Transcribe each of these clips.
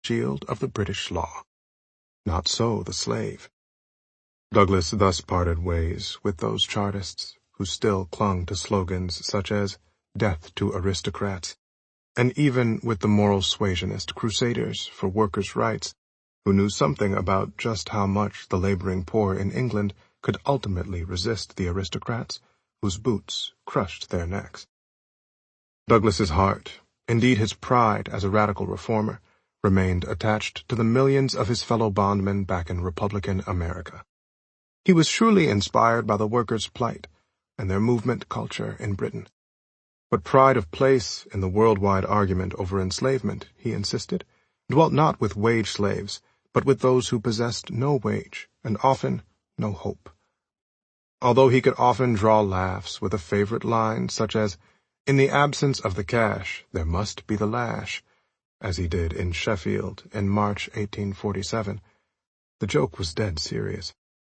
shield of the British law. Not so the slave. Douglass thus parted ways with those Chartists who still clung to slogans such as "Death to Aristocrats," and even with the moral suasionist crusaders for workers' rights, who knew something about just how much the laboring poor in England could ultimately resist the aristocrats, whose boots crushed their necks. Douglass's heart, indeed his pride as a radical reformer, remained attached to the millions of his fellow bondmen back in Republican America. He was surely inspired by the workers' plight and their movement culture in Britain. But pride of place in the worldwide argument over enslavement, he insisted, dwelt not with wage slaves, but with those who possessed no wage, and often no hope. Although he could often draw laughs with a favorite line such as, "In the absence of the cash, there must be the lash," as he did in Sheffield in March 1847, the joke was dead serious.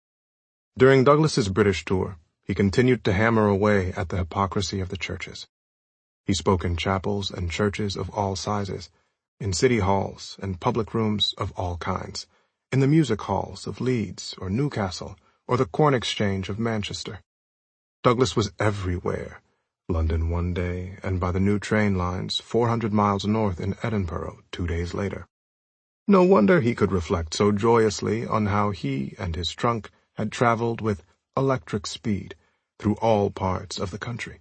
During Douglass's British tour, he continued to hammer away at the hypocrisy of the churches. He spoke in chapels and churches of all sizes, in city halls and public rooms of all kinds, in the music halls of Leeds or Newcastle or the Corn Exchange of Manchester. Douglass was everywhere, London one day, and by the new train lines 400 miles north in Edinburgh 2 days later. No wonder he could reflect so joyously on how he and his trunk had traveled with electric speed through all parts of the country.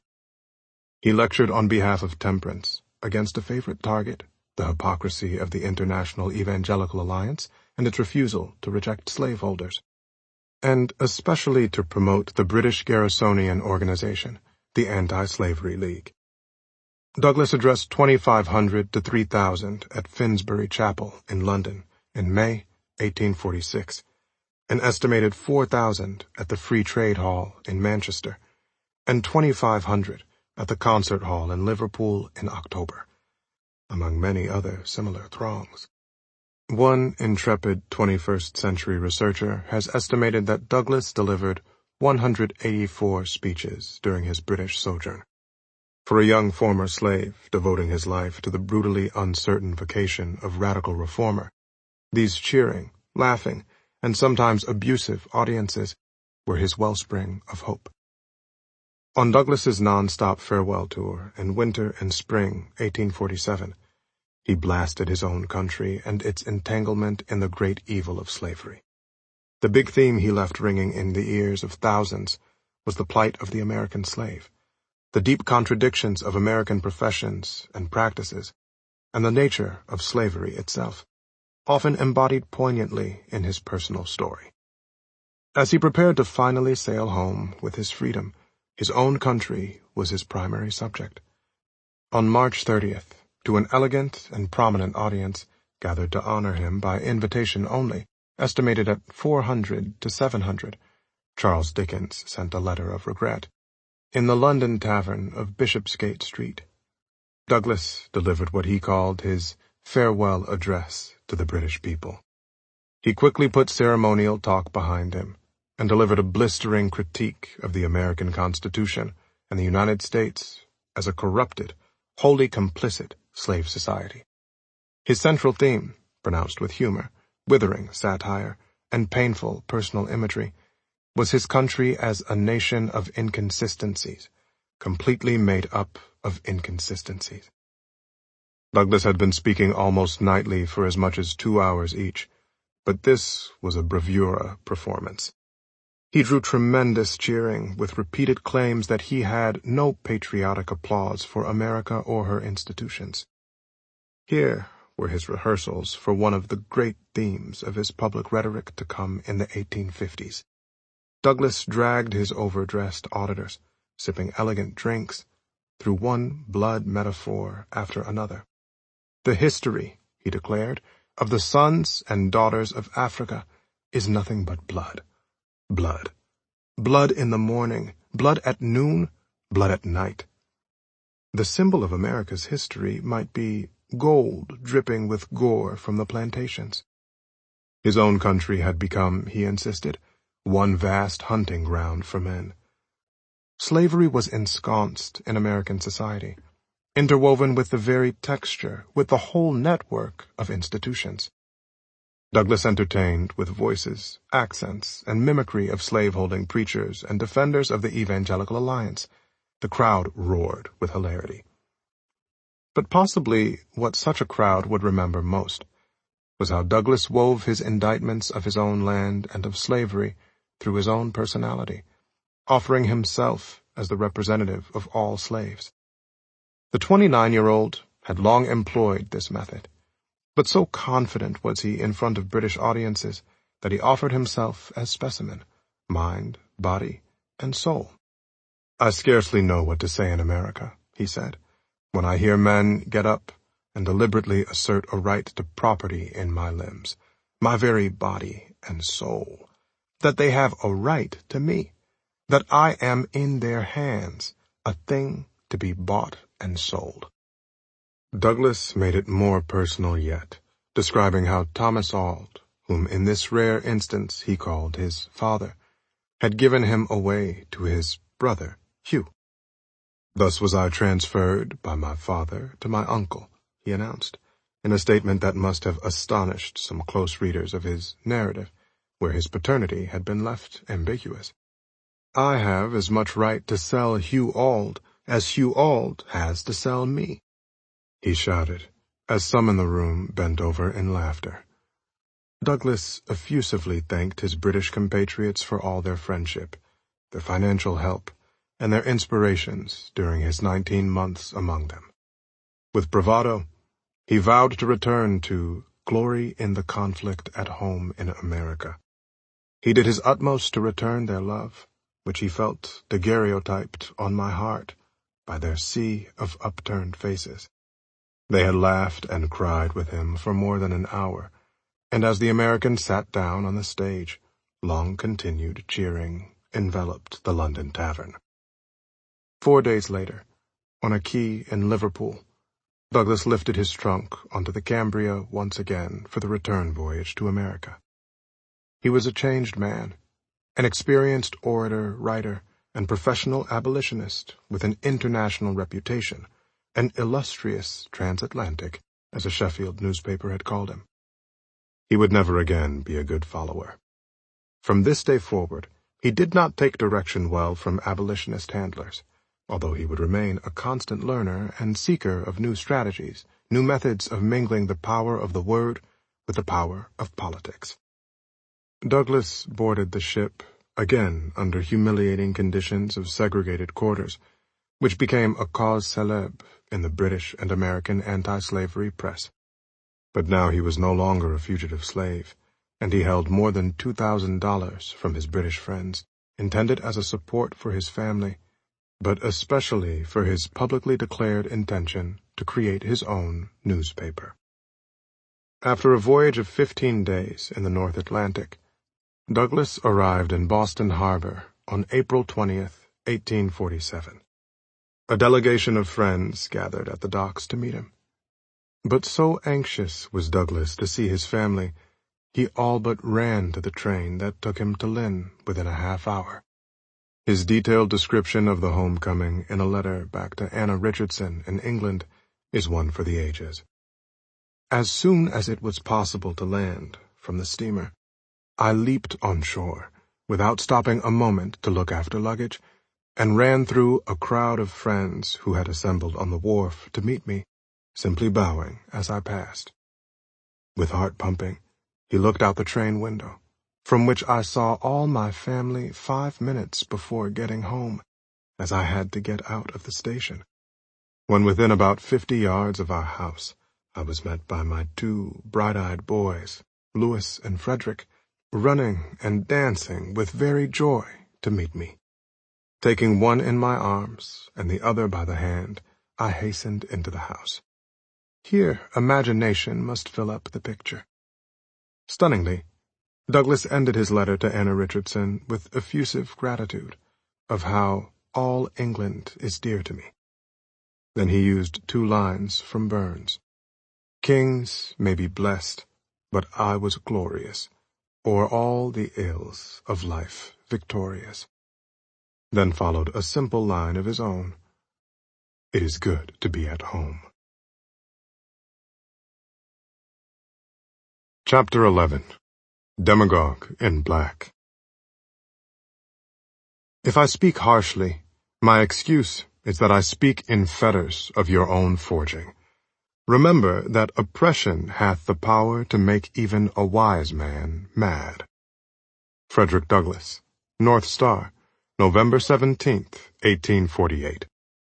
He lectured on behalf of temperance, against a favorite target, the hypocrisy of the International Evangelical Alliance and its refusal to reject slaveholders, and especially to promote the British Garrisonian organization, the Anti-Slavery League. Douglass addressed 2,500 to 3,000 at Finsbury Chapel in London in May 1846, an estimated 4,000 at the Free Trade Hall in Manchester, and 2,500 at the Concert Hall in Liverpool in October, among many other similar throngs. One intrepid 21st century researcher has estimated that Douglass delivered 184 speeches during his British sojourn. For a young former slave devoting his life to the brutally uncertain vocation of radical reformer, these cheering, laughing, and sometimes abusive audiences were his wellspring of hope. On Douglass's non-stop farewell tour in winter and spring 1847, he blasted his own country and its entanglement in the great evil of slavery. The big theme he left ringing in the ears of thousands was the plight of the American slave, the deep contradictions of American professions and practices, and the nature of slavery itself, often embodied poignantly in his personal story. As he prepared to finally sail home with his freedom, his own country was his primary subject. On March 30th, to an elegant and prominent audience gathered to honor him by invitation only, estimated at 400 to 700, Charles Dickens sent a letter of regret. In the London tavern of Bishopsgate Street, Douglass delivered what he called his farewell address to the British people. He quickly put ceremonial talk behind him and delivered a blistering critique of the American Constitution and the United States as a corrupted, wholly complicit slave society. His central theme, pronounced with humor, withering satire, and painful personal imagery, was his country as a nation of inconsistencies, completely made up of inconsistencies. Douglass had been speaking almost nightly for as much as 2 hours each, but this was a bravura performance. He drew tremendous cheering with repeated claims that he had no patriotic applause for America or her institutions. Here were his rehearsals for one of the great themes of his public rhetoric to come in the 1850s. Douglass dragged his overdressed auditors, sipping elegant drinks, through one blood metaphor after another. The history, he declared, of the sons and daughters of Africa is nothing but blood. Blood. Blood in the morning, blood at noon, blood at night. The symbol of America's history might be gold dripping with gore from the plantations. His own country had become, he insisted, one vast hunting ground for men. Slavery was ensconced in American society, interwoven with the very texture, with the whole network of institutions. Douglass entertained with voices, accents, and mimicry of slaveholding preachers and defenders of the Evangelical Alliance. The crowd roared with hilarity. But possibly what such a crowd would remember most was how Douglass wove his indictments of his own land and of slavery through his own personality, offering himself as the representative of all slaves. The 29-year-old had long employed this method, but so confident was he in front of British audiences that he offered himself as specimen, mind, body, and soul. "I scarcely know what to say in America," he said, "when I hear men get up and deliberately assert a right to property in my limbs, my very body and soul, that they have a right to me, that I am in their hands, a thing to be bought and sold." Douglass made it more personal yet, describing how Thomas Auld, whom in this rare instance he called his father, had given him away to his brother, Hugh. "Thus was I transferred by my father to my uncle," he announced, in a statement that must have astonished some close readers of his narrative, where his paternity had been left ambiguous. "I have as much right to sell Hugh Auld as Hugh Auld has to sell me," he shouted, as some in the room bent over in laughter. Douglass effusively thanked his British compatriots for all their friendship, their financial help, and their inspirations during his 19 months among them. With bravado, he vowed to return to glory in the conflict at home in America. He did his utmost to return their love, which he felt daguerreotyped on my heart by their sea of upturned faces. They had laughed and cried with him for more than an hour, and as the Americans sat down on the stage, long-continued cheering enveloped the London Tavern. 4 days later, on a quay in Liverpool, Douglass lifted his trunk onto the Cambria once again for the return voyage to America. He was a changed man, an experienced orator, writer, and professional abolitionist with an international reputation, an illustrious transatlantic, as a Sheffield newspaper had called him. He would never again be a good follower. From this day forward, he did not take direction well from abolitionist handlers, although he would remain a constant learner and seeker of new strategies, new methods of mingling the power of the word with the power of politics. Douglass boarded the ship, again under humiliating conditions of segregated quarters, which became a cause célèbre in the British and American anti-slavery press. But now he was no longer a fugitive slave, and he held more than $2,000 from his British friends, intended as a support for his family, but especially for his publicly declared intention to create his own newspaper. After a voyage of 15 days in the North Atlantic, Douglass arrived in Boston Harbor on April 20th, 1847. A delegation of friends gathered at the docks to meet him. But so anxious was Douglass to see his family, he all but ran to the train that took him to Lynn within a half hour. His detailed description of the homecoming in a letter back to Anna Richardson in England is one for the ages. "As soon as it was possible to land from the steamer, I leaped on shore, without stopping a moment to look after luggage, and ran through a crowd of friends who had assembled on the wharf to meet me, simply bowing as I passed." With heart pumping, he looked out the train window, from which I saw all my family 5 minutes before getting home, as I had to get out of the station. When within about 50 yards of our house, I was met by my 2 bright-eyed boys, Louis and Frederick, running and dancing with very joy to meet me. Taking one in my arms and the other by the hand, I hastened into the house. Here imagination must fill up the picture. Stunningly, Douglass ended his letter to Anna Richardson with effusive gratitude of how all England is dear to me. Then he used 2 lines from Burns. "Kings may be blessed, but I was glorious, o'er all the ills of life victorious." Then followed a simple line of his own. It is good to be at home. Chapter 11. Demagogue in Black. If I speak harshly, my excuse is that I speak in fetters of your own forging. Remember that oppression hath the power to make even a wise man mad. Frederick Douglass, North Star, November 17th, 1848.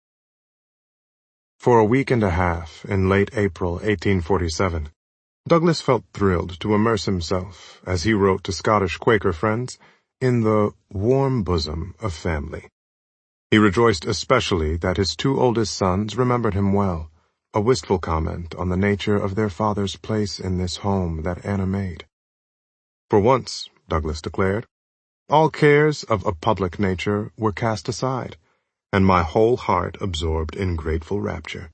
For a week and a half, in late April 1847, Douglass felt thrilled to immerse himself, as he wrote to Scottish Quaker friends, in the warm bosom of family. He rejoiced especially that his two oldest sons remembered him well, a wistful comment on the nature of their father's place in this home that Anna made. For once, Douglass declared, all cares of a public nature were cast aside, and my whole heart absorbed in grateful rapture.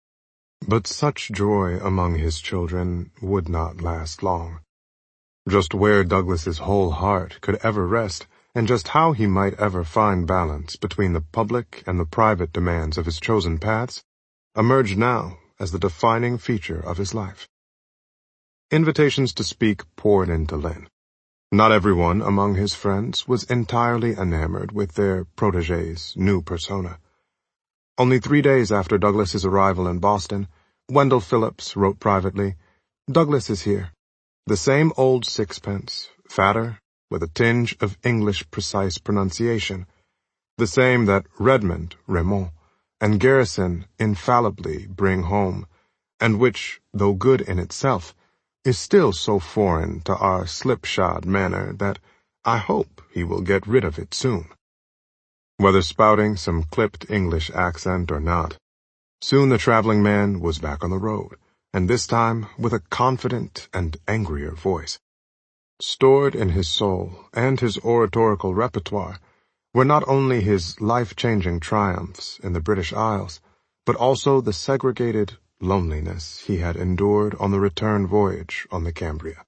But such joy among his children would not last long. Just where Douglass's whole heart could ever rest, and just how he might ever find balance between the public and the private demands of his chosen paths, emerged now as the defining feature of his life. Invitations to speak poured into Lynn. Not everyone among his friends was entirely enamored with their protégé's new persona. Only 3 days after Douglass's arrival in Boston, Wendell Phillips wrote privately, "Douglass is here. The same old sixpence, fatter, with a tinge of English precise pronunciation. The same that Redmond, Raymond, and Garrison infallibly bring home, and which, though good in itself, is still so foreign to our slipshod manner that I hope he will get rid of it soon." Whether spouting some clipped English accent or not, soon the traveling man was back on the road, and this time with a confident and angrier voice. Stored in his soul and his oratorical repertoire were not only his life-changing triumphs in the British Isles, but also the segregated loneliness he had endured on the return voyage on the Cambria.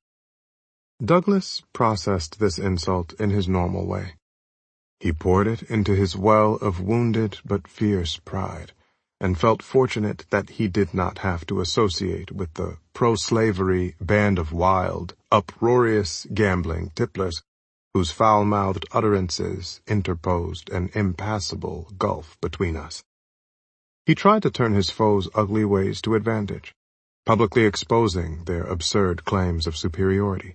Douglass processed this insult in his normal way. He poured it into his well of wounded but fierce pride, and felt fortunate that he did not have to associate with the pro-slavery band of wild, uproarious, gambling tipplers, whose foul-mouthed utterances interposed an impassable gulf between us. He tried to turn his foes' ugly ways to advantage, publicly exposing their absurd claims of superiority.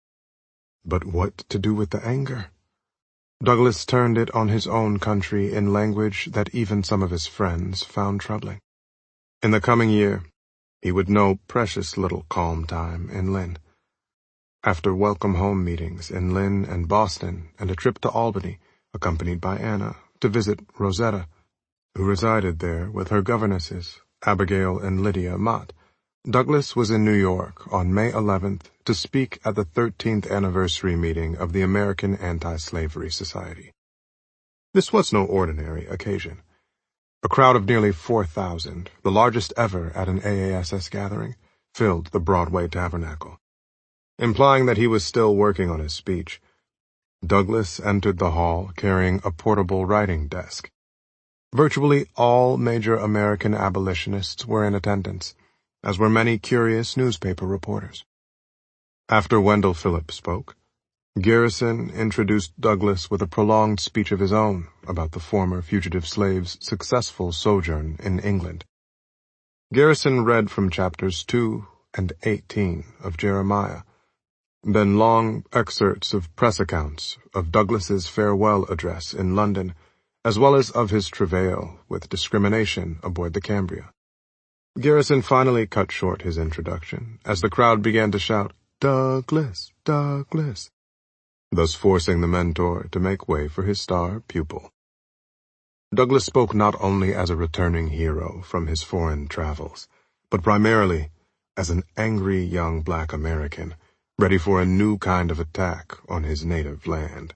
But what to do with the anger? Douglass turned it on his own country in language that even some of his friends found troubling. In the coming year, he would know precious little calm time in Lynn. After welcome home meetings in Lynn and Boston and a trip to Albany, accompanied by Anna, to visit Rosetta, who resided there with her governesses, Abigail and Lydia Mott, Douglass was in New York on May 11th to speak at the 13th anniversary meeting of the American Anti-Slavery Society. This was no ordinary occasion. A crowd of nearly 4,000, the largest ever at an AASS gathering, filled the Broadway Tabernacle. Implying that he was still working on his speech, Douglass entered the hall carrying a portable writing desk. Virtually all major American abolitionists were in attendance, as were many curious newspaper reporters. After Wendell Phillips spoke, Garrison introduced Douglass with a prolonged speech of his own about the former fugitive slave's successful sojourn in England. Garrison read from chapters 2 and 18 of Jeremiah, then long excerpts of press accounts of Douglass's farewell address in London, as well as of his travail with discrimination aboard the Cambria. Garrison finally cut short his introduction as the crowd began to shout, "Douglass, Douglass," thus forcing the mentor to make way for his star pupil. Douglass spoke not only as a returning hero from his foreign travels, but primarily as an angry young black American, ready for a new kind of attack on his native land.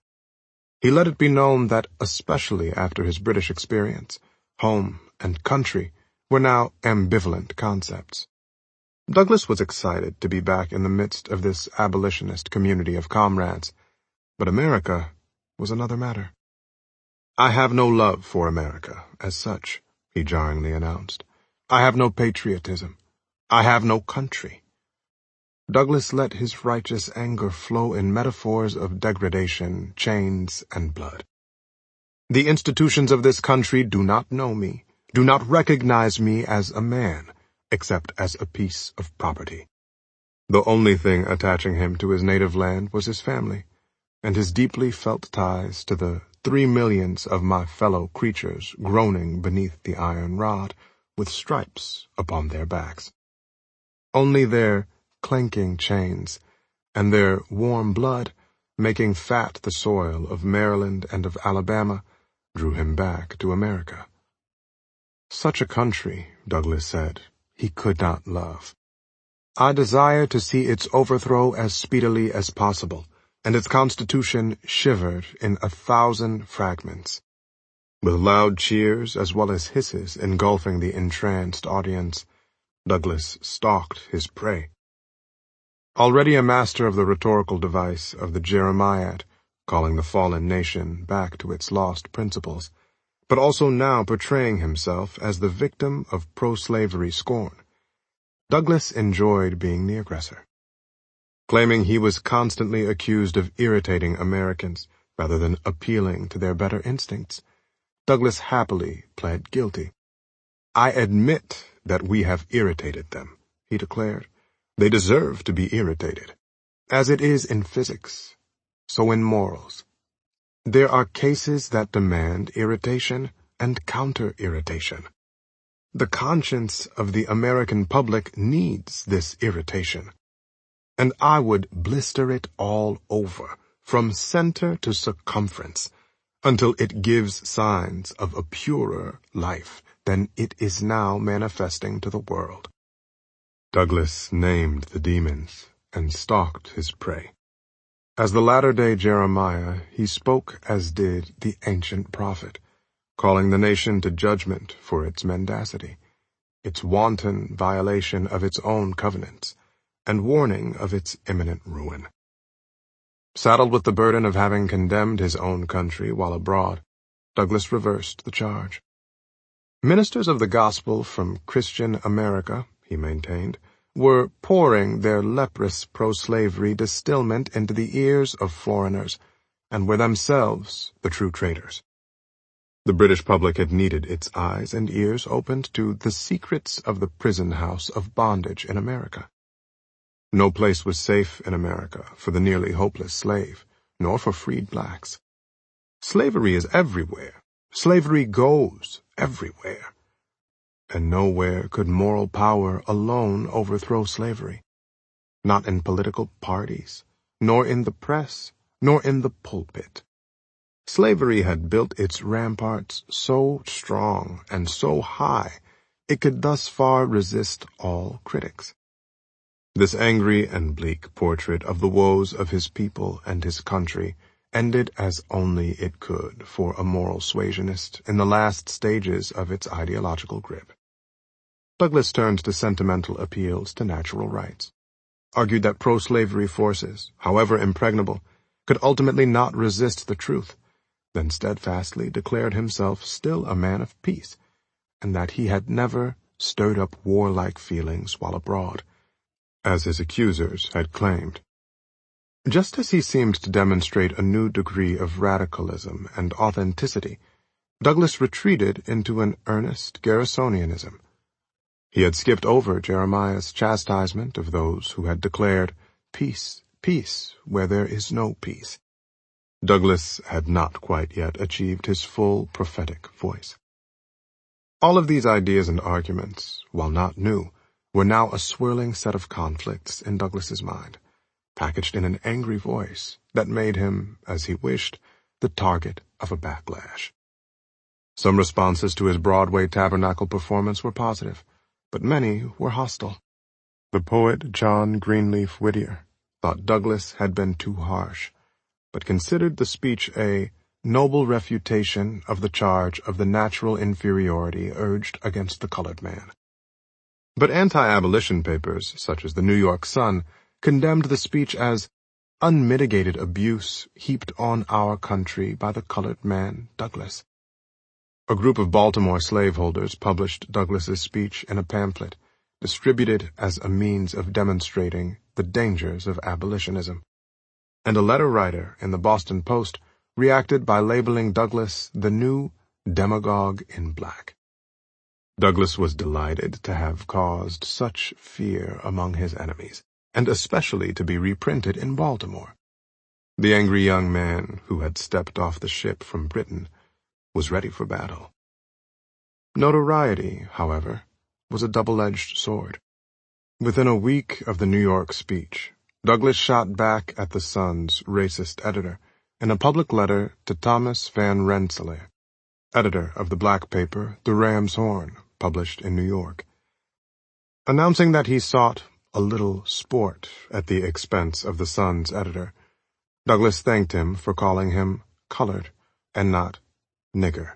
He let it be known that, especially after his British experience, home and country were now ambivalent concepts. Douglass was excited to be back in the midst of this abolitionist community of comrades, but America was another matter. "I have no love for America, as such," he jarringly announced. "I have no patriotism. I have no country." Douglas let his righteous anger flow in metaphors of degradation, chains, and blood. "The institutions of this country do not know me, do not recognize me as a man, except as a piece of property." The only thing attaching him to his native land was his family, and his deeply felt ties to the 3 millions of my fellow creatures groaning beneath the iron rod, with stripes upon their backs. Only their clanking chains, and their warm blood, making fat the soil of Maryland and of Alabama, drew him back to America. Such a country, Douglas said, he could not love. "I desire to see its overthrow as speedily as possible, and its constitution shivered in 1,000 fragments." With loud cheers as well as hisses engulfing the entranced audience, Douglas stalked his prey. Already a master of the rhetorical device of the Jeremiad, calling the fallen nation back to its lost principles, but also now portraying himself as the victim of pro-slavery scorn, Douglas enjoyed being the aggressor. Claiming he was constantly accused of irritating Americans rather than appealing to their better instincts, Douglas happily pled guilty. "I admit that we have irritated them," he declared. "They deserve to be irritated. As it is in physics, so in morals. There are cases that demand irritation and counter-irritation. The conscience of the American public needs this irritation, and I would blister it all over, from center to circumference, until it gives signs of a purer life than it is now manifesting to the world." Douglas named the demons and stalked his prey. As the latter-day Jeremiah, he spoke as did the ancient prophet, calling the nation to judgment for its mendacity, its wanton violation of its own covenants, and warning of its imminent ruin. Saddled with the burden of having condemned his own country while abroad, Douglas reversed the charge. Ministers of the gospel from Christian America, he maintained, were pouring their leprous pro-slavery distilment into the ears of foreigners, and were themselves the true traitors. The British public had needed its eyes and ears opened to the secrets of the prison house of bondage in America. No place was safe in America for the nearly hopeless slave, nor for freed blacks. Slavery is everywhere. Slavery goes everywhere. And nowhere could moral power alone overthrow slavery. Not in political parties, nor in the press, nor in the pulpit. Slavery had built its ramparts so strong and so high it could thus far resist all critics. This angry and bleak portrait of the woes of his people and his country ended as only it could for a moral suasionist in the last stages of its ideological grip. Douglas turned to sentimental appeals to natural rights, argued that pro-slavery forces, however impregnable, could ultimately not resist the truth, then steadfastly declared himself still a man of peace, and that he had never stirred up warlike feelings while abroad, as his accusers had claimed. Just as he seemed to demonstrate a new degree of radicalism and authenticity, Douglas retreated into an earnest Garrisonianism. He had skipped over Jeremiah's chastisement of those who had declared, "Peace, peace, where there is no peace." Douglas had not quite yet achieved his full prophetic voice. All of these ideas and arguments, while not new, were now a swirling set of conflicts in Douglas's mind, packaged in an angry voice that made him, as he wished, the target of a backlash. Some responses to his Broadway Tabernacle performance were positive, but many were hostile. The poet John Greenleaf Whittier thought Douglas had been too harsh, but considered the speech a noble refutation of the charge of the natural inferiority urged against the colored man. But anti-abolition papers, such as the New York Sun, condemned the speech as unmitigated abuse heaped on our country by the colored man Douglas. A group of Baltimore slaveholders published Douglas's speech in a pamphlet, distributed as a means of demonstrating the dangers of abolitionism. And a letter writer in the Boston Post reacted by labeling Douglas the new demagogue in black. Douglas was delighted to have caused such fear among his enemies, and especially to be reprinted in Baltimore. The angry young man who had stepped off the ship from Britain was ready for battle. Notoriety, however, was a double-edged sword. Within a week of the New York speech, Douglas shot back at the Sun's racist editor in a public letter to Thomas Van Rensselaer, editor of the black paper The Ram's Horn, published in New York. Announcing that he sought a little sport at the expense of the Sun's editor, Douglas thanked him for calling him colored and not nigger,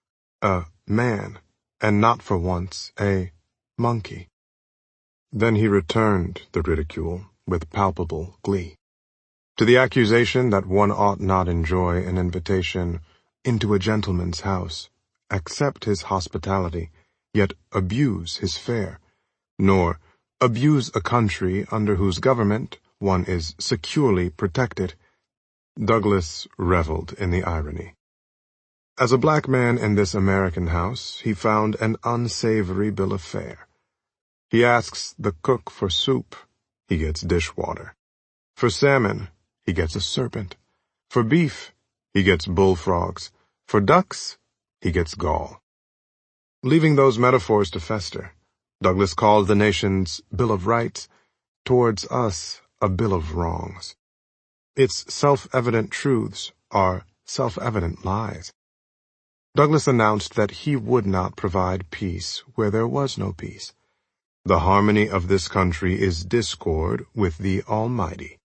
a man and not for once a monkey. Then he returned the ridicule with palpable glee. To the accusation that one ought not enjoy an invitation into a gentleman's house, accept his hospitality, yet abuse his fare, nor abuse a country under whose government one is securely protected, Douglas reveled in the irony. As a black man in this American house, he found an unsavory bill of fare. He asks the cook for soup, he gets dishwater. For salmon, he gets a serpent. For beef, he gets bullfrogs. For ducks, he gets gall. Leaving those metaphors to fester, Douglas called the nation's Bill of Rights towards us a Bill of Wrongs. Its self-evident truths are self-evident lies. Douglas announced that he would not provide peace where there was no peace. The harmony of this country is discord with the Almighty.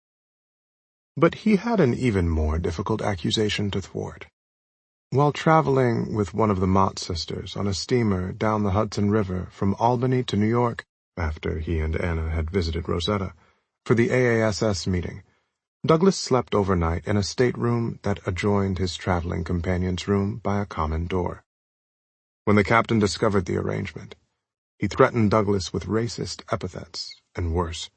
But he had an even more difficult accusation to thwart. While traveling with one of the Mott sisters on a steamer down the Hudson River from Albany to New York, after he and Anna had visited Rosetta, for the AASS meeting, Douglas slept overnight in a stateroom that adjoined his traveling companion's room by a common door. When the captain discovered the arrangement, he threatened Douglas with racist epithets and worse.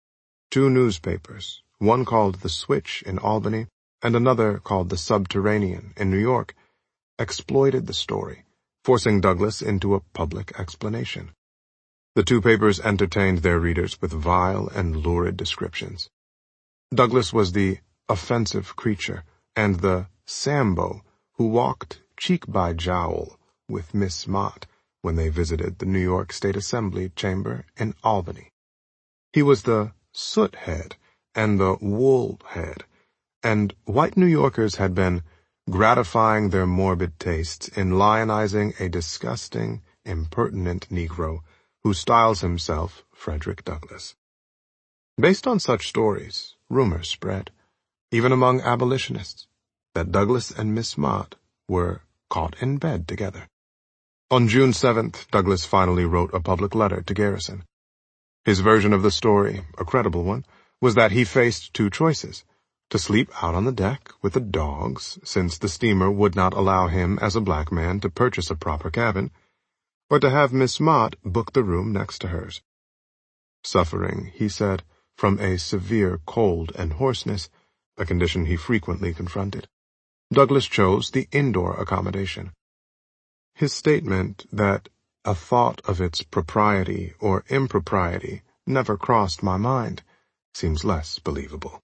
2 newspapers, one called The Switch in Albany and another called The Subterranean in New York, exploited the story, forcing Douglas into a public explanation. The 2 papers entertained their readers with vile and lurid descriptions. Douglas was the offensive creature and the Sambo who walked cheek by jowl with Miss Mott when they visited the New York State Assembly chamber in Albany. He was the soot head and the wool head, and white New Yorkers had been gratifying their morbid tastes in lionizing a disgusting, impertinent Negro who styles himself Frederick Douglass. Based on such stories, rumors spread, even among abolitionists, that Douglas and Miss Mott were caught in bed together. On June 7th, Douglas finally wrote a public letter to Garrison. His version of the story, a credible one, was that he faced 2 choices: to sleep out on the deck with the dogs, since the steamer would not allow him as a black man to purchase a proper cabin, or to have Miss Mott book the room next to hers. Suffering, he said, from a severe cold and hoarseness, a condition he frequently confronted, Douglas chose the indoor accommodation. His statement that a thought of its propriety or impropriety never crossed my mind seems less believable.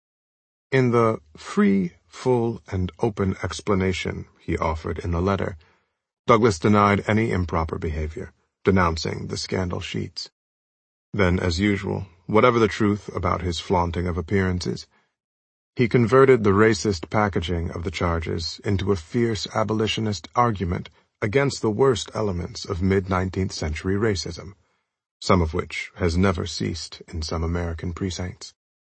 In the free, full, and open explanation he offered in the letter, Douglas denied any improper behavior, denouncing the scandal sheets. Then, as usual, whatever the truth about his flaunting of appearances, he converted the racist packaging of the charges into a fierce abolitionist argument against the worst elements of mid-19th century racism, some of which has never ceased in some American precincts.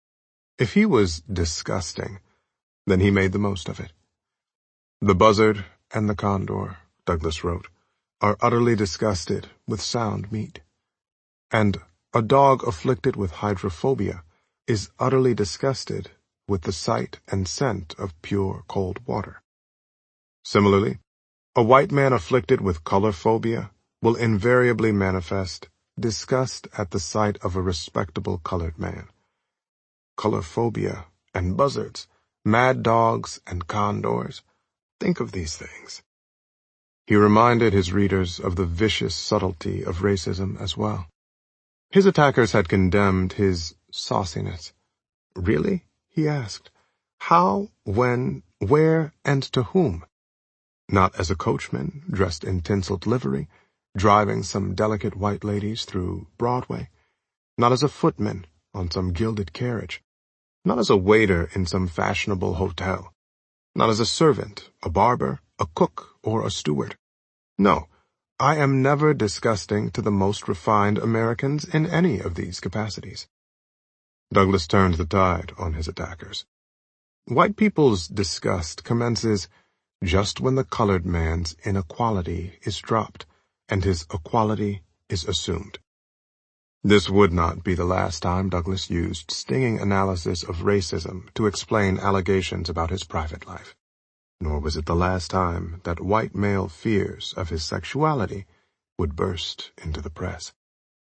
If he was disgusting, then he made the most of it. The buzzard and the condor, Douglas wrote, are utterly disgusted with sound meat, and a dog afflicted with hydrophobia is utterly disgusted with the sight and scent of pure cold water. Similarly, A white man afflicted with color phobia will invariably manifest disgust at the sight of a respectable colored man. Color phobia and buzzards, mad dogs and condors. Think of these things. He reminded his readers of the vicious subtlety of racism as well. His attackers had condemned his sauciness. Really? He asked. How, when, where, and to whom? Not as a coachman, dressed in tinseled livery, driving some delicate white ladies through Broadway. Not as a footman on some gilded carriage. Not as a waiter in some fashionable hotel. Not as a servant, a barber, a cook, or a steward. No, I am never disgusting to the most refined Americans in any of these capacities. Douglas turned the tide on his attackers. White people's disgust commences just when the colored man's inequality is dropped and his equality is assumed. This would not be the last time Douglas used stinging analysis of racism to explain allegations about his private life. Nor was it the last time that white male fears of his sexuality would burst into the press.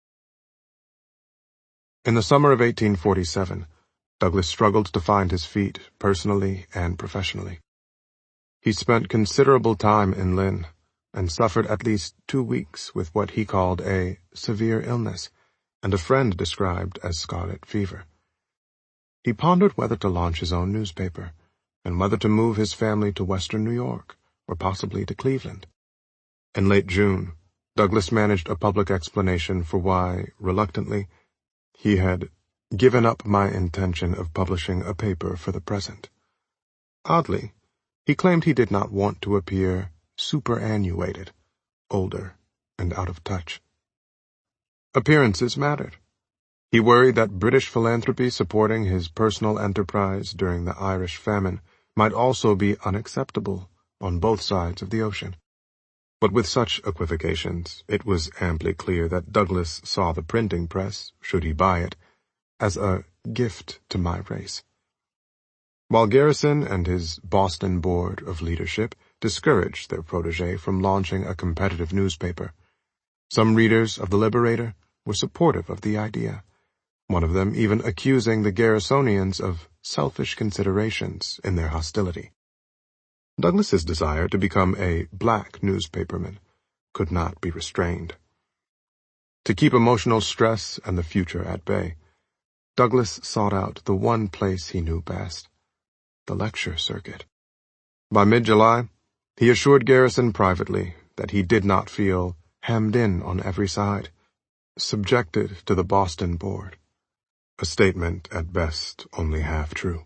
In the summer of 1847, Douglas struggled to find his feet personally and professionally. He spent considerable time in Lynn and suffered at least 2 weeks with what he called a severe illness and a friend described as scarlet fever. He pondered whether to launch his own newspaper and whether to move his family to western New York or possibly to Cleveland. In late June, Douglas managed a public explanation for why, reluctantly, he had given up my intention of publishing a paper for the present. Oddly, he claimed he did not want to appear superannuated, older, and out of touch. Appearances mattered. He worried that British philanthropy supporting his personal enterprise during the Irish famine might also be unacceptable on both sides of the ocean. But with such equivocations, it was amply clear that Douglas saw the printing press, should he buy it, as a gift to my race. While Garrison and his Boston Board of Leadership discouraged their protege from launching a competitive newspaper, some readers of The Liberator were supportive of the idea, one of them even accusing the Garrisonians of selfish considerations in their hostility. Douglas's desire to become a black newspaperman could not be restrained. To keep emotional stress and the future at bay, Douglas sought out the one place he knew best, the lecture circuit. By mid-July, he assured Garrison privately that he did not feel hemmed in on every side, subjected to the Boston Board, a statement at best only half true.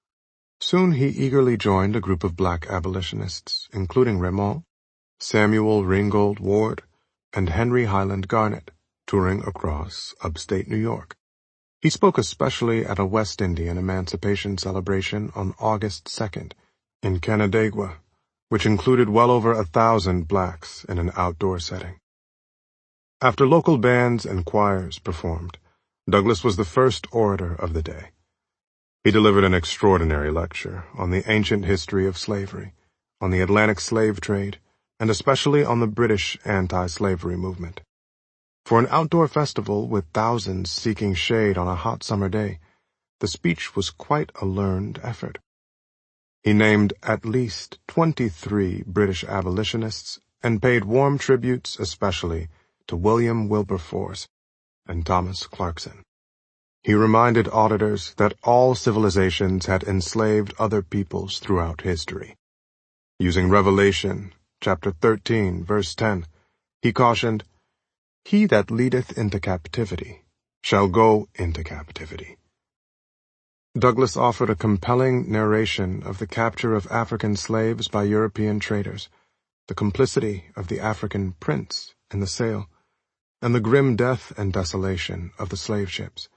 Soon he eagerly joined a group of black abolitionists, including Raymond, Samuel Ringgold Ward, and Henry Highland Garnet, touring across upstate New York. He spoke especially at a West Indian emancipation celebration on August 2nd in Canandaigua, which included well over 1,000 blacks in an outdoor setting. After local bands and choirs performed, Douglas was the first orator of the day. He delivered an extraordinary lecture on the ancient history of slavery, on the Atlantic slave trade, and especially on the British anti-slavery movement. For an outdoor festival with thousands seeking shade on a hot summer day, the speech was quite a learned effort. He named at least 23 British abolitionists and paid warm tributes especially to William Wilberforce and Thomas Clarkson. He reminded auditors that all civilizations had enslaved other peoples throughout history. Using Revelation, chapter 13, verse 10, he cautioned, "He that leadeth into captivity shall go into captivity." Douglas offered a compelling narration of the capture of African slaves by European traders, the complicity of the African prince in the sale, and the grim death and desolation of the slave ships.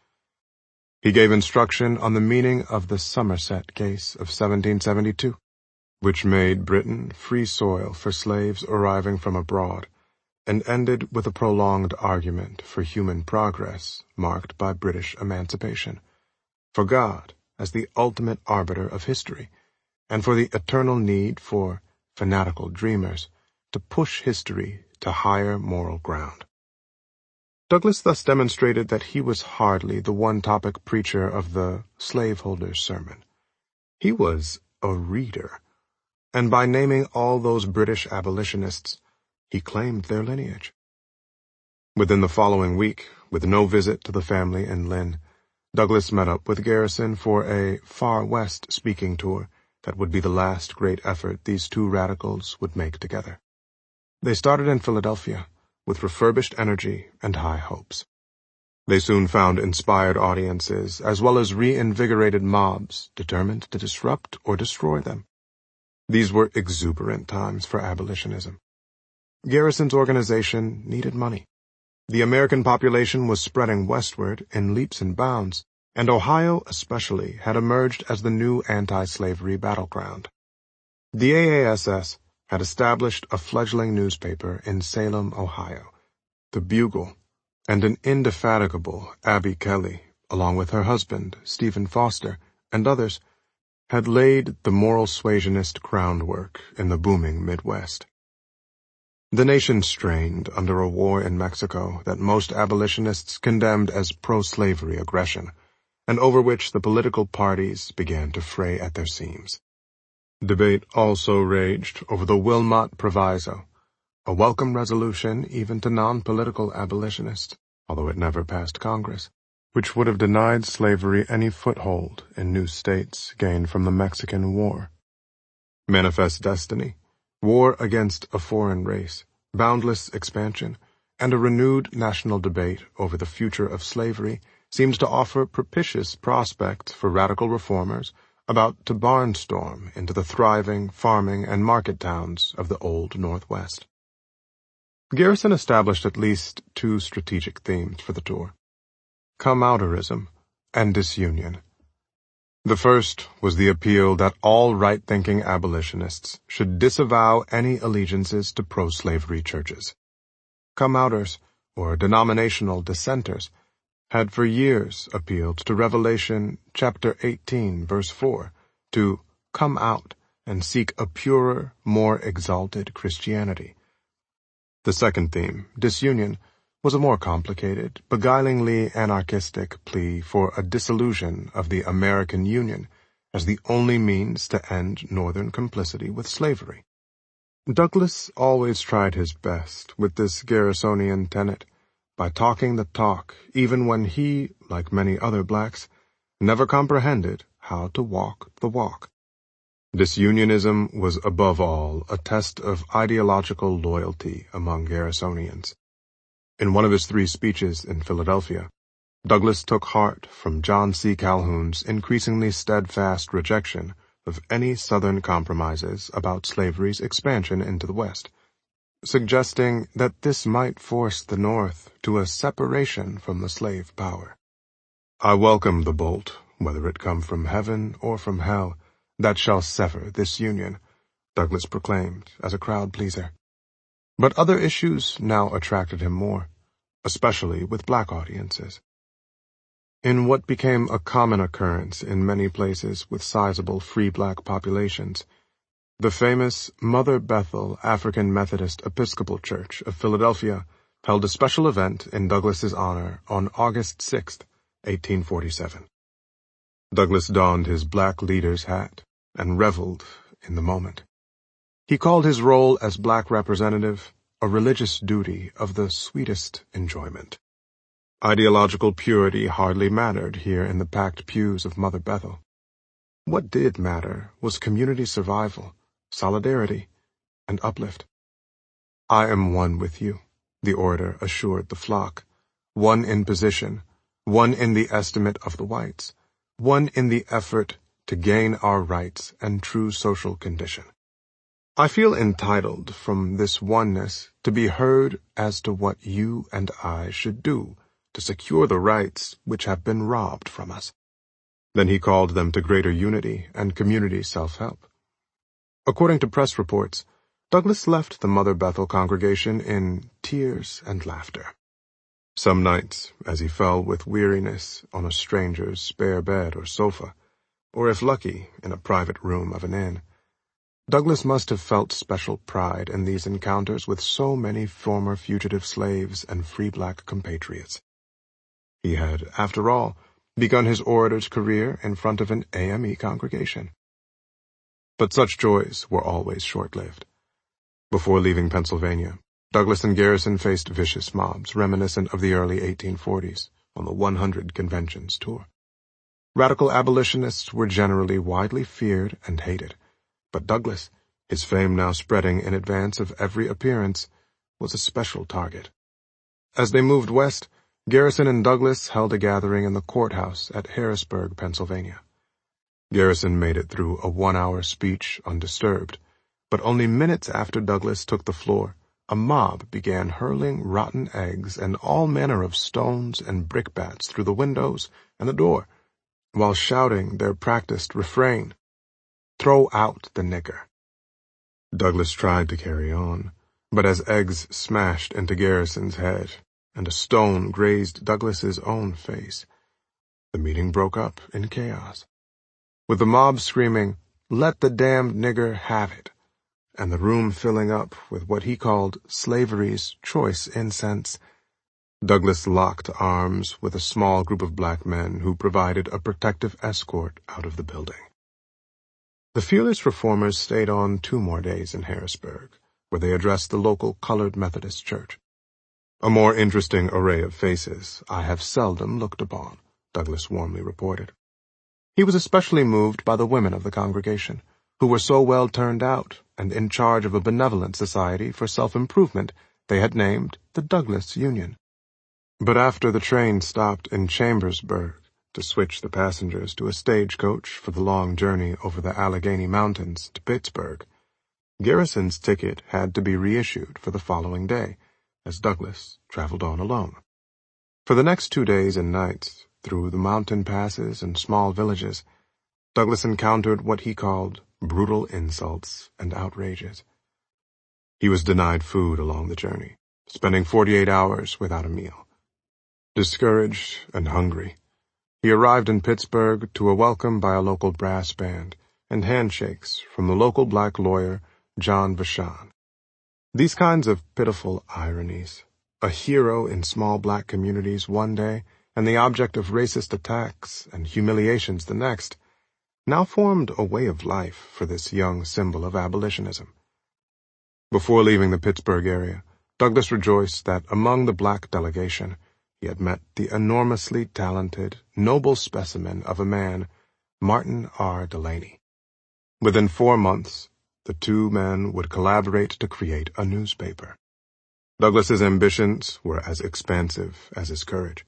He gave instruction on the meaning of the Somerset case of 1772, which made Britain free soil for slaves arriving from abroad, and ended with a prolonged argument for human progress marked by British emancipation, for God as the ultimate arbiter of history, and for the eternal need for fanatical dreamers to push history to higher moral ground. Douglass thus demonstrated that he was hardly the one-topic preacher of the slaveholder's sermon. He was a reader, and by naming all those British abolitionists, he claimed their lineage. Within the following week, with no visit to the family in Lynn, Douglass met up with Garrison for a Far West speaking tour that would be the last great effort these two radicals would make together. They started in Philadelphia, with refurbished energy and high hopes. They soon found inspired audiences, as well as reinvigorated mobs determined to disrupt or destroy them. These were exuberant times for abolitionism. Garrison's organization needed money. The American population was spreading westward in leaps and bounds, and Ohio especially had emerged as the new anti-slavery battleground. The AASS had established a fledgling newspaper in Salem, Ohio, the Bugle, and an indefatigable Abby Kelly, along with her husband, Stephen Foster, and others, had laid the moral suasionist groundwork in the booming Midwest. The nation strained under a war in Mexico that most abolitionists condemned as pro-slavery aggression, and over which the political parties began to fray at their seams. Debate also raged over the Wilmot Proviso, a welcome resolution even to non-political abolitionists, although it never passed Congress, which would have denied slavery any foothold in new states gained from the Mexican War. Manifest Destiny, war against a foreign race, boundless expansion, and a renewed national debate over the future of slavery seems to offer propitious prospects for radical reformers about to barnstorm into the thriving farming and market towns of the Old Northwest. Garrison established at least two strategic themes for the tour: come-outerism and disunion. The first was the appeal that all right-thinking abolitionists should disavow any allegiances to pro-slavery churches. Come-outers, or denominational dissenters, had for years appealed to Revelation chapter 18, verse 4, to come out and seek a purer, more exalted Christianity. The second theme, disunion, was a more complicated, beguilingly anarchistic plea for a dissolution of the American Union as the only means to end Northern complicity with slavery. Douglass always tried his best with this Garrisonian tenet by talking the talk, even when he, like many other blacks, never comprehended how to walk the walk. Disunionism was above all a test of ideological loyalty among Garrisonians. In one of his 3 speeches in Philadelphia, Douglass took heart from John C. Calhoun's increasingly steadfast rejection of any Southern compromises about slavery's expansion into the West, suggesting that this might force the North to a separation from the slave power. "I welcome the bolt, whether it come from heaven or from hell, that shall sever this union," Douglass proclaimed as a crowd-pleaser. But other issues now attracted him more, especially with black audiences. In what became a common occurrence in many places with sizable free black populations, the famous Mother Bethel African Methodist Episcopal Church of Philadelphia held a special event in Douglass's honor on August 6, 1847. Douglass donned his black leader's hat and reveled in the moment. He called his role as black representative a religious duty of the sweetest enjoyment. Ideological purity hardly mattered here in the packed pews of Mother Bethel. What did matter was community survival, solidarity, and uplift. "I am one with you," the orator assured the flock, "one in position, one in the estimate of the whites, one in the effort to gain our rights and true social condition. I feel entitled from this oneness to be heard as to what you and I should do to secure the rights which have been robbed from us." Then he called them to greater unity and community self-help. According to press reports, Douglass left the Mother Bethel congregation in tears and laughter. Some nights, as he fell with weariness on a stranger's spare bed or sofa, or if lucky, in a private room of an inn, Douglas must have felt special pride in these encounters with so many former fugitive slaves and free black compatriots. He had, after all, begun his orator's career in front of an AME congregation. But such joys were always short-lived. Before leaving Pennsylvania, Douglas and Garrison faced vicious mobs reminiscent of the early 1840s on the 100 Conventions tour. Radical abolitionists were generally widely feared and hated, but Douglas, his fame now spreading in advance of every appearance, was a special target. As they moved west, Garrison and Douglas held a gathering in the courthouse at Harrisburg, Pennsylvania. Garrison made it through a 1-hour speech undisturbed, but only minutes after Douglas took the floor, a mob began hurling rotten eggs and all manner of stones and brickbats through the windows and the door, while shouting their practiced refrain, "Throw out the nigger." Douglas tried to carry on, but as eggs smashed into Garrison's head and a stone grazed Douglas's own face, the meeting broke up in chaos, with the mob screaming, "Let the damned nigger have it," and the room filling up with what he called slavery's choice incense. Douglas locked arms with a small group of black men who provided a protective escort out of the building. The fearless reformers stayed on 2 more days in Harrisburg, where they addressed the local Colored Methodist Church. "A more interesting array of faces I have seldom looked upon," Douglas warmly reported. He was especially moved by the women of the congregation, who were so well turned out and in charge of a benevolent society for self-improvement they had named the Douglas Union. But after the train stopped in Chambersburg to switch the passengers to a stagecoach for the long journey over the Allegheny Mountains to Pittsburgh, Garrison's ticket had to be reissued for the following day, as Douglas traveled on alone. For the next 2 days and nights, through the mountain passes and small villages, Douglas encountered what he called brutal insults and outrages. He was denied food along the journey, spending 48 hours without a meal. Discouraged and hungry, he arrived in Pittsburgh to a welcome by a local brass band and handshakes from the local black lawyer, John Vachon. These kinds of pitiful ironies, a hero in small black communities one day and the object of racist attacks and humiliations the next, now formed a way of life for this young symbol of abolitionism. Before leaving the Pittsburgh area, Douglas rejoiced that among the black delegation he had met the enormously talented, noble specimen of a man, Martin R. Delaney. Within 4 months, the 2 men would collaborate to create a newspaper. Douglas's ambitions were as expansive as his courage.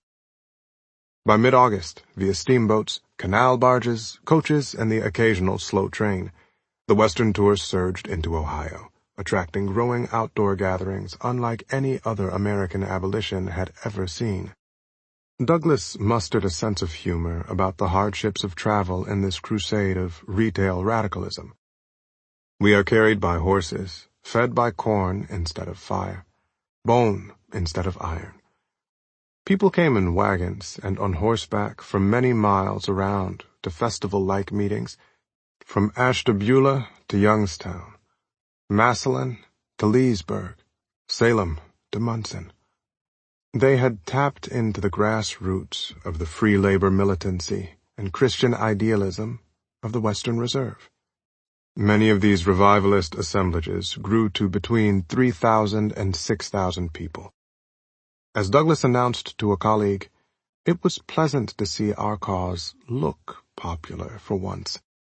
By mid-August, via steamboats, canal barges, coaches, and the occasional slow train, the Western tour surged into Ohio, attracting growing outdoor gatherings unlike any other American abolition had ever seen. Douglas mustered a sense of humor about the hardships of travel in this crusade of retail radicalism. "We are carried by horses, fed by corn instead of fire, bone instead of iron." People came in wagons and on horseback from many miles around to festival-like meetings, from Ashtabula to Youngstown, Massillon to Leesburg, Salem to Munson. They had tapped into the grassroots of the free labor militancy and Christian idealism of the Western Reserve. Many of these revivalist assemblages grew to between 3,000 and 6,000 people. As Douglas announced to a colleague, it was pleasant to see our cause look popular for once.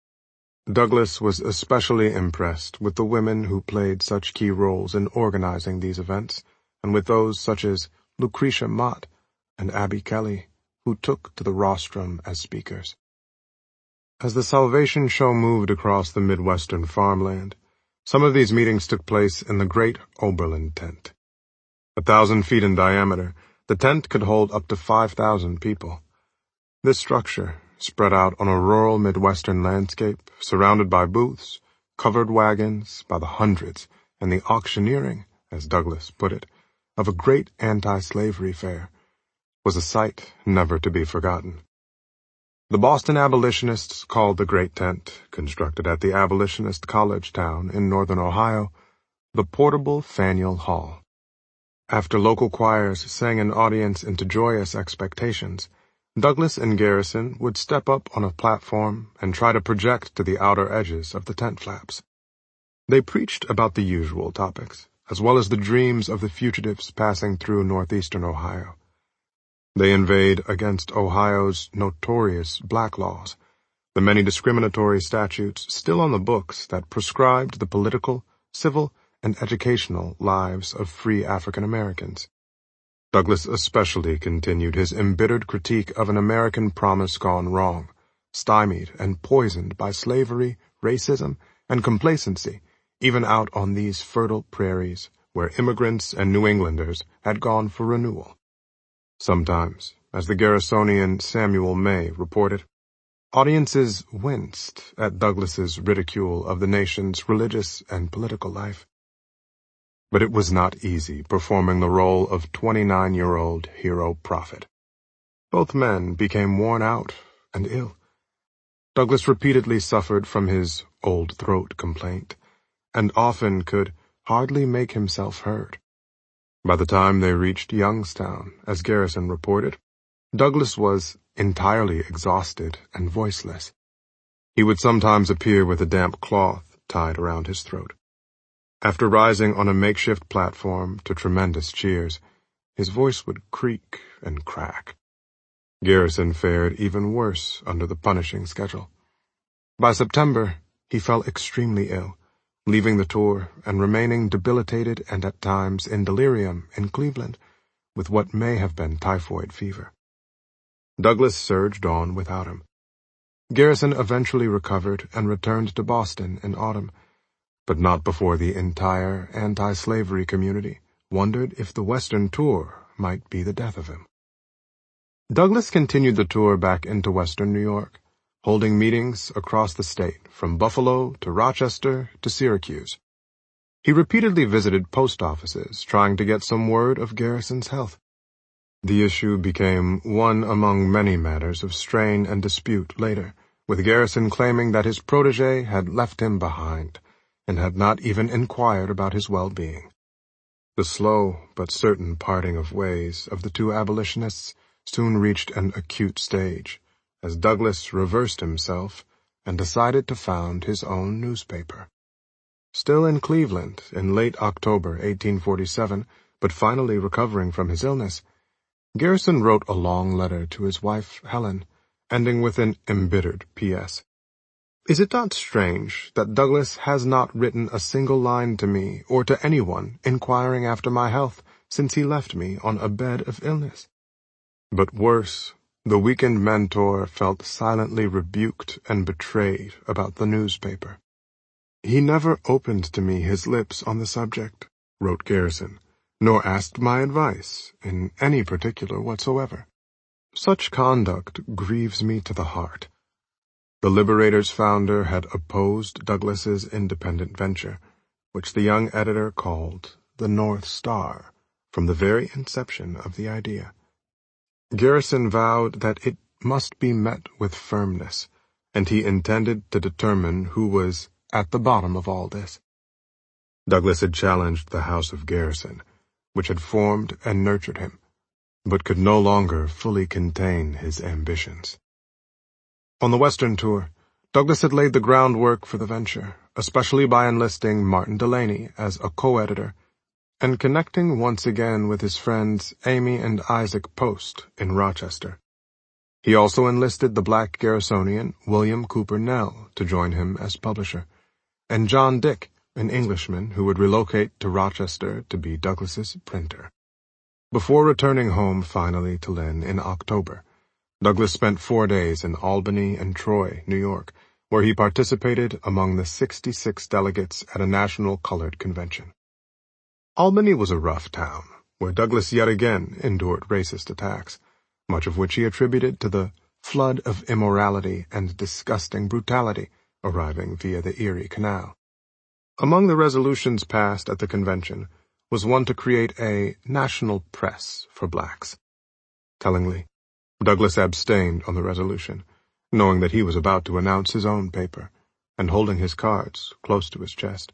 Douglas was especially impressed with the women who played such key roles in organizing these events, and with those such as Lucretia Mott and Abby Kelly, who took to the rostrum as speakers. As the Salvation Show moved across the Midwestern farmland, some of these meetings took place in the Great Oberlin Tent. 1,000 feet in diameter, the tent could hold up to 5,000 people. This structure, spread out on a rural Midwestern landscape, surrounded by booths, covered wagons by the hundreds, and the auctioneering, as Douglas put it, of a great anti-slavery fair, was a sight never to be forgotten. The Boston abolitionists called the Great Tent, constructed at the abolitionist college town in northern Ohio, the Portable Faneuil Hall. After local choirs sang an audience into joyous expectations, Douglas and Garrison would step up on a platform and try to project to the outer edges of the tent flaps. They preached about the usual topics, as well as the dreams of the fugitives passing through northeastern Ohio. They inveighed against Ohio's notorious black laws, the many discriminatory statutes still on the books that prescribed the political, civil, and educational lives of free African Americans. Douglas especially continued his embittered critique of an American promise gone wrong, stymied and poisoned by slavery, racism, and complacency, even out on these fertile prairies where immigrants and New Englanders had gone for renewal. Sometimes, as the Garrisonian Samuel May reported, audiences winced at Douglas's ridicule of the nation's religious and political life. But it was not easy performing the role of 29-year-old hero prophet. Both men became worn out and ill. Douglas repeatedly suffered from his old throat complaint, and often could hardly make himself heard. By the time they reached Youngstown, as Garrison reported, Douglas was entirely exhausted and voiceless. He would sometimes appear with a damp cloth tied around his throat. After rising on a makeshift platform to tremendous cheers, his voice would creak and crack. Garrison fared even worse under the punishing schedule. By September, he fell extremely ill, leaving the tour and remaining debilitated and at times in delirium in Cleveland with what may have been typhoid fever. Douglas surged on without him. Garrison eventually recovered and returned to Boston in autumn, but not before the entire anti-slavery community wondered if the Western tour might be the death of him. Douglas continued the tour back into Western New York, holding meetings across the state, from Buffalo to Rochester to Syracuse. He repeatedly visited post offices, trying to get some word of Garrison's health. The issue became one among many matters of strain and dispute later, with Garrison claiming that his protege had left him behind and had not even inquired about his well-being. The slow but certain parting of ways of the two abolitionists soon reached an acute stage, as Douglas reversed himself and decided to found his own newspaper. Still in Cleveland in late October 1847, but finally recovering from his illness, Garrison wrote a long letter to his wife, Helen, ending with an embittered P.S. Is it not strange that Douglas has not written a single line to me or to anyone inquiring after my health since he left me on a bed of illness? But worse, the weakened mentor felt silently rebuked and betrayed about the newspaper. He never opened to me his lips on the subject, wrote Garrison, nor asked my advice in any particular whatsoever. Such conduct grieves me to the heart. The Liberator's founder had opposed Douglas's independent venture, which the young editor called the North Star, from the very inception of the idea. Garrison vowed that it must be met with firmness, and he intended to determine who was at the bottom of all this. Douglas had challenged the House of Garrison, which had formed and nurtured him, but could no longer fully contain his ambitions. On the Western tour, Douglas had laid the groundwork for the venture, especially by enlisting Martin Delany as a co-editor and connecting once again with his friends Amy and Isaac Post in Rochester. He also enlisted the black Garrisonian William Cooper Nell to join him as publisher, and John Dick, an Englishman who would relocate to Rochester to be Douglas's printer. Before returning home finally to Lynn in October, Douglas spent 4 days in Albany and Troy, New York, where he participated among the 66 delegates at a national colored convention. Albany was a rough town, where Douglas yet again endured racist attacks, much of which he attributed to the flood of immorality and disgusting brutality arriving via the Erie Canal. Among the resolutions passed at the convention was one to create a national press for blacks. Tellingly, Douglas abstained on the resolution, knowing that he was about to announce his own paper, and holding his cards close to his chest.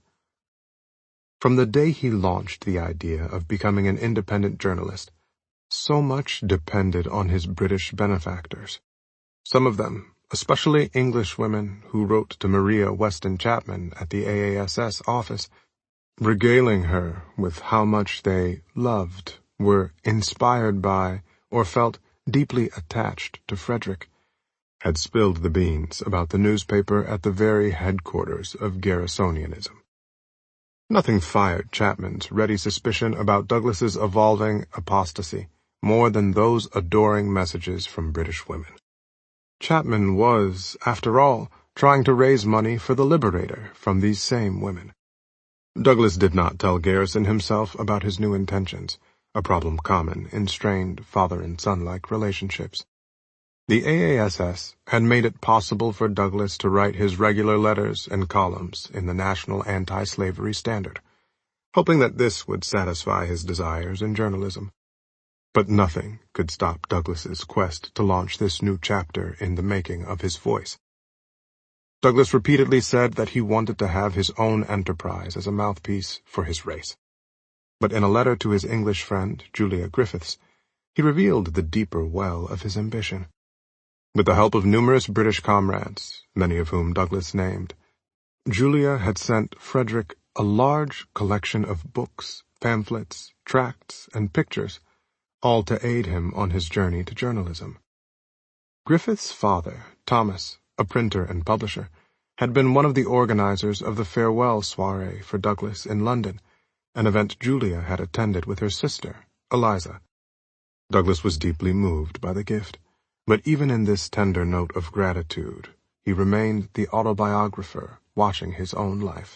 From the day he launched the idea of becoming an independent journalist, so much depended on his British benefactors. Some of them, especially English women who wrote to Maria Weston Chapman at the AASS office, regaling her with how much they loved, were inspired by, or felt deeply attached to Frederick, had spilled the beans about the newspaper at the very headquarters of Garrisonianism. Nothing fired Chapman's ready suspicion about Douglas's evolving apostasy more than those adoring messages from British women. Chapman was, after all, trying to raise money for the Liberator from these same women. Douglas did not tell Garrison himself about his new intentions, a problem common in strained father and son-like relationships. The AASS had made it possible for Douglas to write his regular letters and columns in the National Anti-Slavery Standard, hoping that this would satisfy his desires in journalism. But nothing could stop Douglas's quest to launch this new chapter in the making of his voice. Douglas repeatedly said that he wanted to have his own enterprise as a mouthpiece for his race. But in a letter to his English friend, Julia Griffiths, he revealed the deeper well of his ambition. With the help of numerous British comrades, many of whom Douglas named, Julia had sent Frederick a large collection of books, pamphlets, tracts, and pictures, all to aid him on his journey to journalism. Griffith's father, Thomas, a printer and publisher, had been one of the organizers of the farewell soiree for Douglas in London, an event Julia had attended with her sister, Eliza. Douglas was deeply moved by the gift. But even in this tender note of gratitude, he remained the autobiographer watching his own life.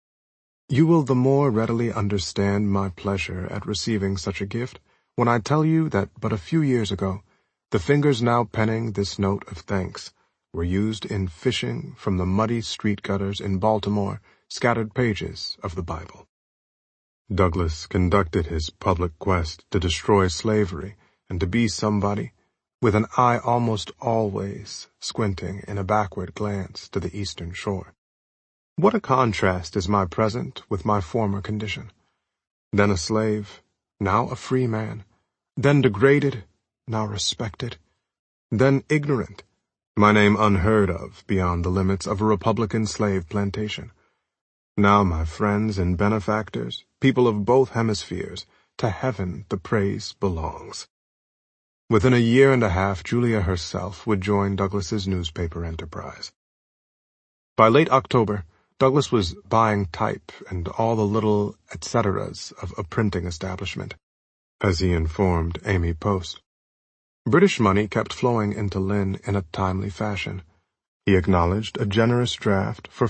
You will the more readily understand my pleasure at receiving such a gift when I tell you that but a few years ago, the fingers now penning this note of thanks were used in fishing from the muddy street gutters in Baltimore scattered pages of the Bible. Douglas conducted his public quest to destroy slavery and to be somebody, with an eye almost always squinting in a backward glance to the eastern shore. What a contrast is my present with my former condition. Then a slave, now a free man, then degraded, now respected, then ignorant, my name unheard of beyond the limits of a Republican slave plantation. Now, my friends and benefactors, people of both hemispheres, to heaven the praise belongs. Within a year and a half, Julia herself would join Douglas's newspaper enterprise. By late October, Douglas was buying type and all the little et ceteras of a printing establishment, as he informed Amy Post. British money kept flowing into Lynn in a timely fashion. He acknowledged a generous draft for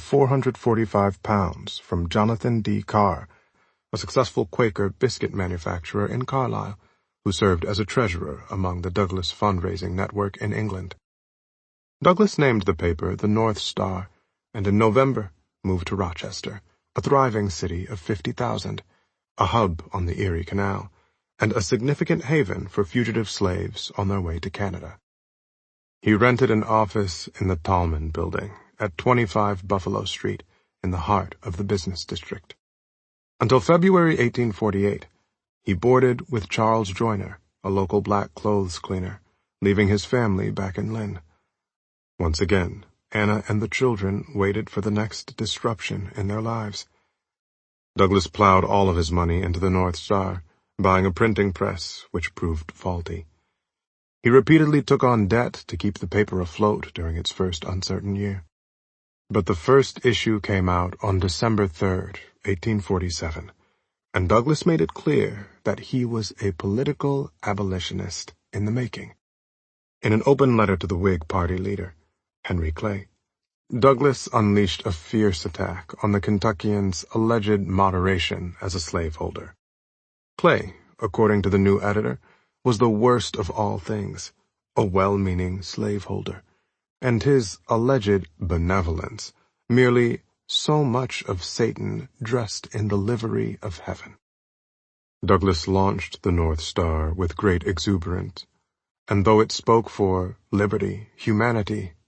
£445 from Jonathan D. Carr, a successful Quaker biscuit manufacturer in Carlisle, who served as a treasurer among the Douglas fundraising network in England. Douglas named the paper the North Star, and in November moved to Rochester, a thriving city of 50,000, a hub on the Erie Canal, and a significant haven for fugitive slaves on their way to Canada. He rented an office in the Tallman Building at 25 Buffalo Street in the heart of the business district. Until February 1848, he boarded with Charles Joyner, a local black clothes cleaner, leaving his family back in Lynn. Once again, Anna and the children waited for the next disruption in their lives. Douglas plowed all of his money into the North Star, buying a printing press, which proved faulty. He repeatedly took on debt to keep the paper afloat during its first uncertain year. But the first issue came out on December 3rd, 1847. And Douglas made it clear that he was a political abolitionist in the making. In an open letter to the Whig Party leader, Henry Clay, Douglas unleashed a fierce attack on the Kentuckian's alleged moderation as a slaveholder. Clay, according to the new editor, was the worst of all things, a well-meaning slaveholder, and his alleged benevolence merely so much of Satan dressed in the livery of heaven. Douglas launched the North Star with great exuberance, and though it spoke for liberty, humanity,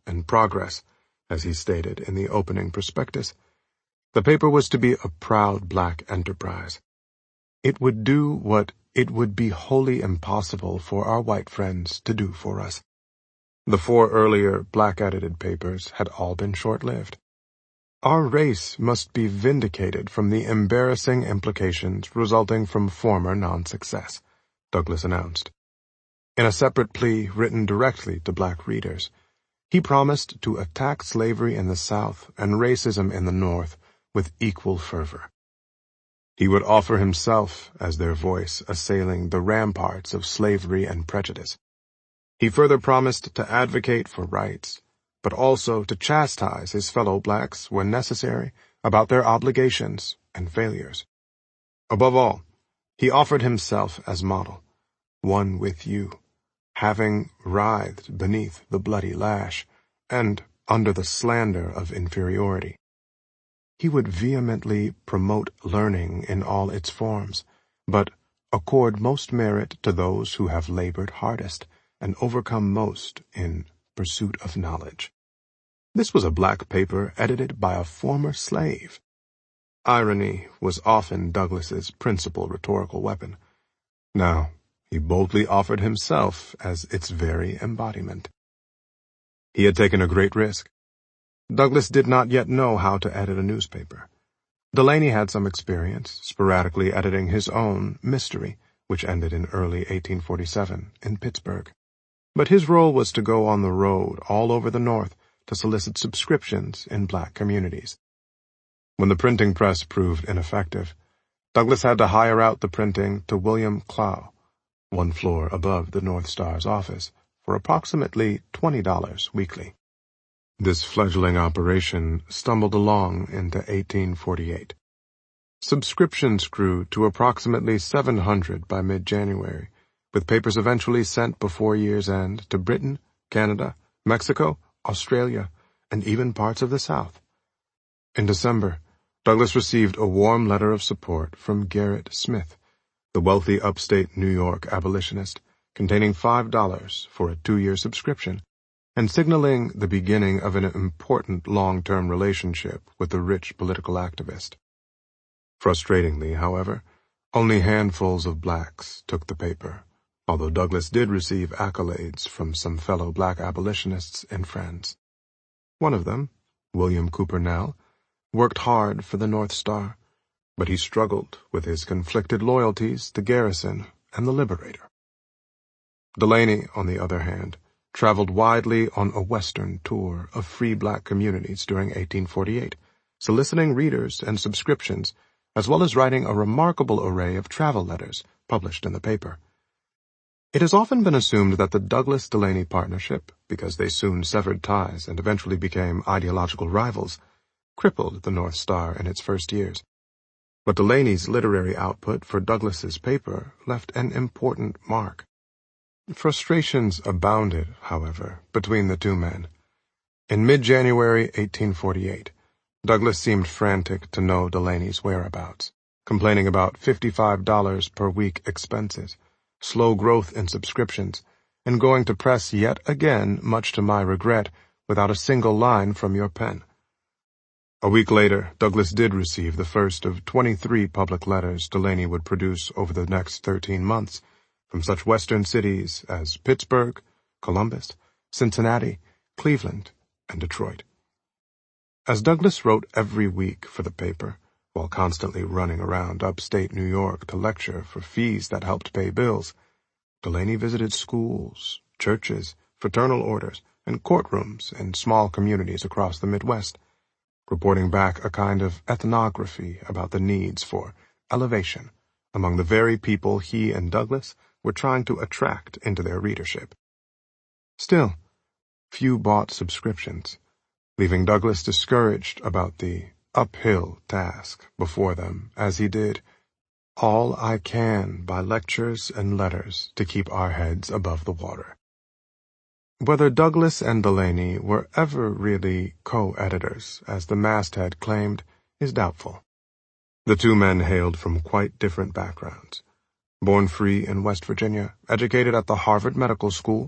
and progress, as he stated in the opening prospectus. The paper was to be a proud black enterprise. It would do what it would be wholly impossible for our white friends to do for us. The 4 earlier black-edited papers had all been short-lived. Our race must be vindicated from the embarrassing implications resulting from former non-success, Douglas announced. In a separate plea written directly to black readers, he promised to attack slavery in the South and racism in the North with equal fervor. He would offer himself as their voice assailing the ramparts of slavery and prejudice. He further promised to advocate for rights, but also to chastise his fellow blacks when necessary about their obligations and failures. Above all, he offered himself as model, one with you, having writhed beneath the bloody lash and under the slander of inferiority. He would vehemently promote learning in all its forms, but accord most merit to those who have labored hardest and overcome most in pursuit of knowledge. This was a black paper edited by a former slave. Irony was often Douglas's principal rhetorical weapon. Now, he boldly offered himself as its very embodiment. He had taken a great risk. Douglas did not yet know how to edit a newspaper. Delany had some experience, sporadically editing his own Mystery, which ended in early 1847 in Pittsburgh. But his role was to go on the road all over the North to solicit subscriptions in black communities. When the printing press proved ineffective, Douglas had to hire out the printing to William Clow, 1 floor above the North Star's office, for approximately $20 weekly. This fledgling operation stumbled along into 1848. Subscriptions grew to approximately 700 by mid-January, with papers eventually sent before year's end to Britain, Canada, Mexico, Australia, and even parts of the South. In December, Douglas received a warm letter of support from Gerrit Smith, the wealthy upstate New York abolitionist, containing $5 for a 2-year subscription, and signaling the beginning of an important long-term relationship with the rich political activist. Frustratingly, however, only handfuls of blacks took the paper, although Douglas did receive accolades from some fellow black abolitionists and friends. One of them, William Cooper Nell, worked hard for the North Star, but he struggled with his conflicted loyalties to Garrison and the Liberator. Delany, on the other hand, traveled widely on a Western tour of free black communities during 1848, soliciting readers and subscriptions, as well as writing a remarkable array of travel letters published in the paper. It has often been assumed that the Douglas-Delany partnership, because they soon severed ties and eventually became ideological rivals, crippled the North Star in its first years. But Delany's literary output for Douglas's paper left an important mark. Frustrations abounded, however, between the two men. In mid-January 1848, Douglas seemed frantic to know Delany's whereabouts, complaining about $55 per week expenses, slow growth in subscriptions, and going to press yet again, much to my regret, without a single line from your pen. A week later, Douglas did receive the first of 23 public letters Delany would produce over the next 13 months, from such western cities as Pittsburgh, Columbus, Cincinnati, Cleveland, and Detroit. As Douglas wrote every week for the paper, while constantly running around upstate New York to lecture for fees that helped pay bills, Delany visited schools, churches, fraternal orders, and courtrooms in small communities across the Midwest, reporting back a kind of ethnography about the needs for elevation among the very people he and Douglas were trying to attract into their readership. Still, few bought subscriptions, leaving Douglas discouraged about the uphill task before them as he did all I can by lectures and letters to keep our heads above the water. Whether Douglas and Delany were ever really co-editors, as the masthead claimed, is doubtful. The two men hailed from quite different backgrounds. Born free in West Virginia, educated at the Harvard Medical School,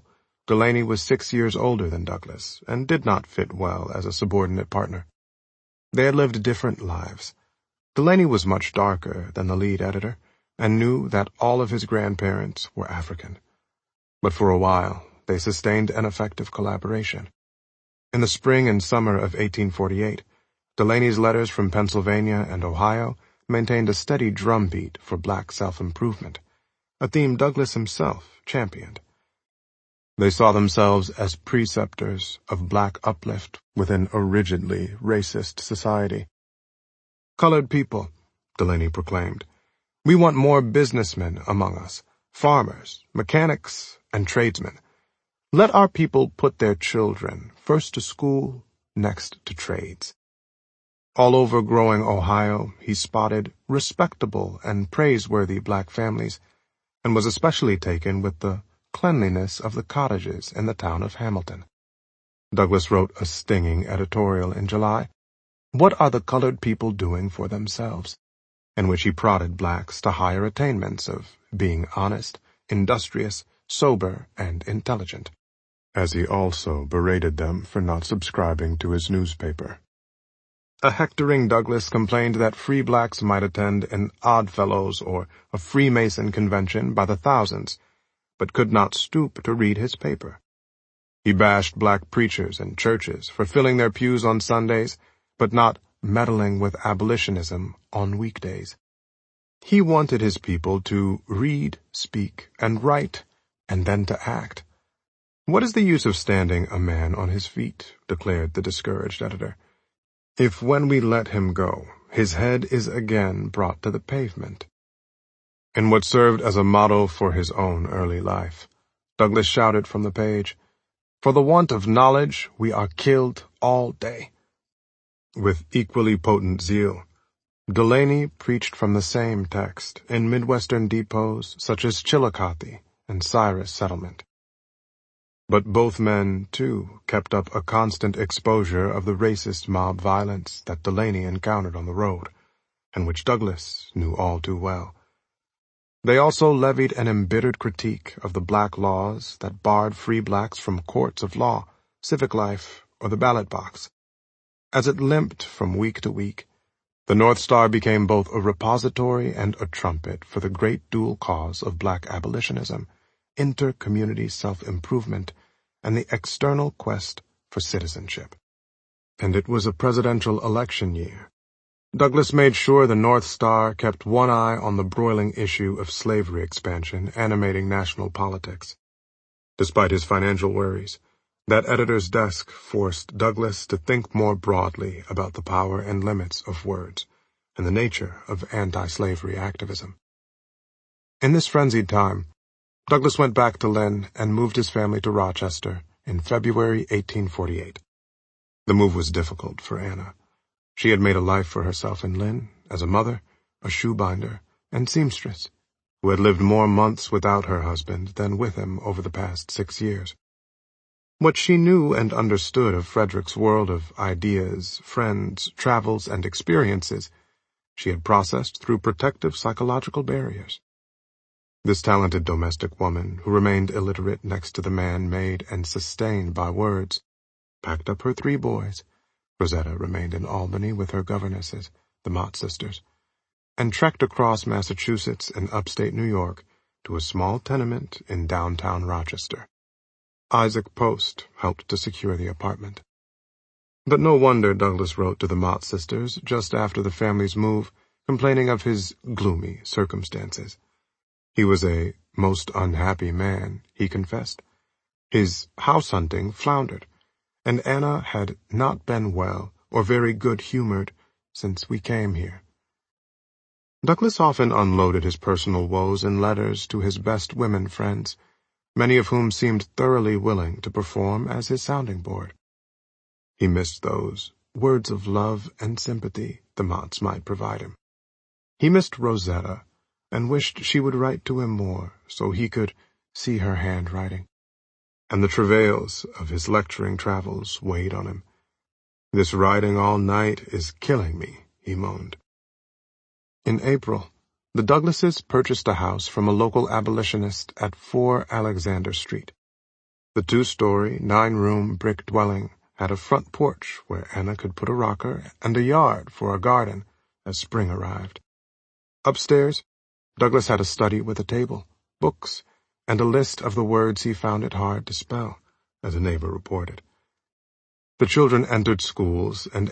Delaney was 6 years older than Douglas and did not fit well as a subordinate partner. They had lived different lives. Delaney was much darker than the lead editor and knew that all of his grandparents were African. But for a while, they sustained an effective collaboration. In the spring and summer of 1848, Delaney's letters from Pennsylvania and Ohio maintained a steady drumbeat for black self-improvement, a theme Douglas himself championed. They saw themselves as preceptors of black uplift within a rigidly racist society. "Colored people," Delaney proclaimed, "we want more businessmen among us, farmers, mechanics, and tradesmen. Let our people put their children first to school, next to trades." All over growing Ohio, he spotted respectable and praiseworthy black families, and was especially taken with the cleanliness of the cottages in the town of Hamilton. Douglas wrote a stinging editorial in July, "What are the colored people doing for themselves?" in which he prodded blacks to higher attainments of being honest, industrious, sober, and intelligent, as he also berated them for not subscribing to his newspaper. A hectoring Douglas complained that free blacks might attend an Oddfellows or a Freemason convention by the thousands, but could not stoop to read his paper. He bashed black preachers and churches for filling their pews on Sundays, but not meddling with abolitionism on weekdays. He wanted his people to read, speak, and write, and then to act. "What is the use of standing a man on his feet?" declared the discouraged editor, "if when we let him go, his head is again brought to the pavement?" In what served as a motto for his own early life, Douglas shouted from the page, "For the want of knowledge, we are killed all day." With equally potent zeal, Delaney preached from the same text in Midwestern depots such as Chillicothe and Cyrus Settlement. But both men, too, kept up a constant exposure of the racist mob violence that Delaney encountered on the road, and which Douglas knew all too well. They also levied an embittered critique of the black laws that barred free blacks from courts of law, civic life, or the ballot box. As it limped from week to week, the North Star became both a repository and a trumpet for the great dual cause of black abolitionism, inter-community self-improvement, and the external quest for citizenship. And it was a presidential election year. Douglas made sure the North Star kept one eye on the broiling issue of slavery expansion animating national politics. Despite his financial worries, that editor's desk forced Douglas to think more broadly about the power and limits of words and the nature of anti-slavery activism. In this frenzied time, Douglas went back to Lynn and moved his family to Rochester in February 1848. The move was difficult for Anna. She had made a life for herself in Lynn as a mother, a shoebinder, and seamstress, who had lived more months without her husband than with him over the past 6 years. What she knew and understood of Frederick's world of ideas, friends, travels, and experiences, she had processed through protective psychological barriers. This talented domestic woman, who remained illiterate next to the man made and sustained by words, packed up her 3 boys. Rosetta remained in Albany with her governesses, the Mott sisters, and trekked across Massachusetts and upstate New York to a small tenement in downtown Rochester. Isaac Post helped to secure the apartment. But no wonder Douglas wrote to the Mott sisters just after the family's move, complaining of his gloomy circumstances. He was a most unhappy man, he confessed. His house hunting floundered, and Anna had not been well or very good-humored since we came here. Douglas often unloaded his personal woes in letters to his best women friends, many of whom seemed thoroughly willing to perform as his sounding board. He missed those words of love and sympathy the Motts might provide him. He missed Rosetta, and wished she would write to him more so he could see her handwriting. And the travails of his lecturing travels weighed on him. "This riding all night is killing me," he moaned. In April, the Douglases purchased a house from a local abolitionist at 4 Alexander Street. The 2-story, 9-room brick dwelling had a front porch where Anna could put a rocker and a yard for a garden as spring arrived. Upstairs, Douglas had a study with a table, books, and a list of the words he found it hard to spell, as a neighbor reported. The children entered schools, and